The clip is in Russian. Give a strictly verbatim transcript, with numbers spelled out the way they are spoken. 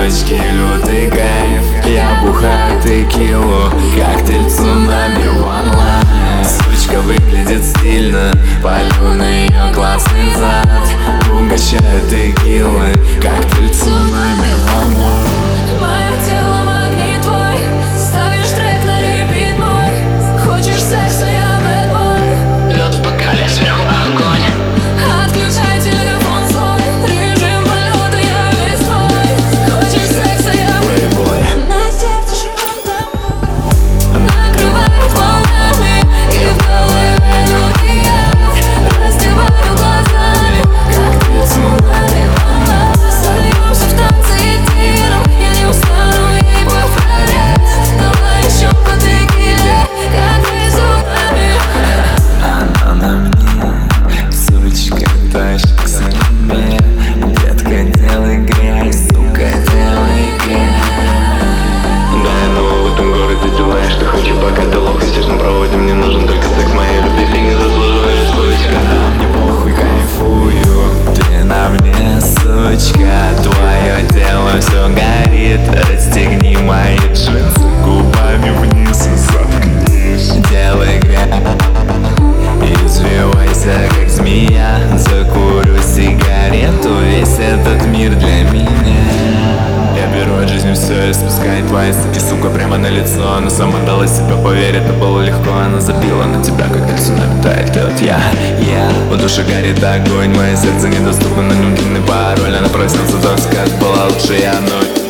Девочки, лютый кайф. Я бухаю текилу, коктейль цунами в онлайн. Сучка выглядит стильно, полю на ее классный зад. Угощаю текилы, коктейль цунами в онлайн. Мое тело магнит твой, ставишь трек на репит мой. Хочешь секса, я бэтбой. Лед в бокале, сверху огонь. Отключай телефон свой, режим полета, я весь твой. Хочешь секса, я Плейбой. на сердце живет домой. Накрывает волнами, и в голове новый яд. Раздеваю глазами, как ты цунами волна. Сольемся в танце едином, я не устану ей повторять. Давай еще по текиле, как ты цунами. Она на мне, сучка, тащит к себе. Детка, делай грязь, сука, делай грязь. Да, я новый в этом городе, делаешь, что хочу, пока ты лох. Естественно, проводим, мне нужен только секс. Моей любви фиг заслуживаешь, сучка. Мне похуй, кайфую. Ты на мне, сучка. Твое тело все горит. Расстегни мои джинсы губами вниз и заткнись. Делай грязь, извивайся, как змея. Закурю сигарету, весь этот мир для меня. Я беру от жизни все и спускаю твои стыки, сука, прямо на лицо. Она сама дала себя поверить, это было легко. Она забила на тебя, как цунами тает лед. Я, я, в душе горит огонь. Мое сердце недоступно, на нем длинный пароль. Она проснется, так сказать, была лучшая ночь.